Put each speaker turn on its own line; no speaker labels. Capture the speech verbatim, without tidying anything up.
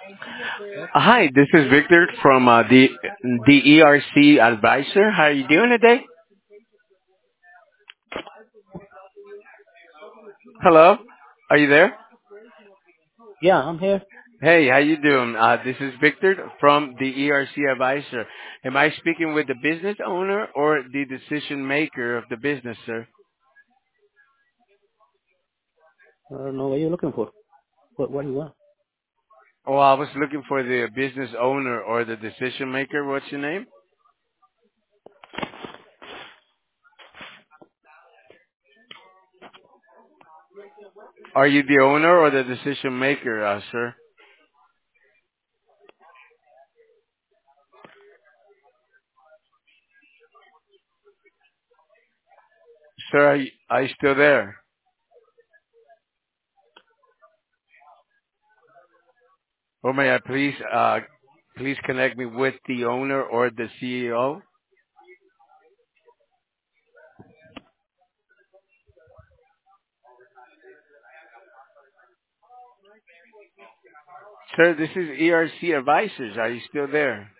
Hi, this is Victor from uh, the the E R C Advisor. How are you doing today? Hello, are you there?
Yeah, I'm here.
Hey, how you doing? Uh, this is Victor from the E R C Advisor. Am I speaking with the business owner or the decision maker of the business, sir?
I don't know what you're looking for. What What do you want?
Oh, I was looking for the business owner or the decision maker. What's your name? Are you the owner or the decision maker, uh, sir? Sir, are you, are you still there? Or may I please, uh, please connect me with the owner or the C E O? Sir, this is E R C Advisors. Are you still there?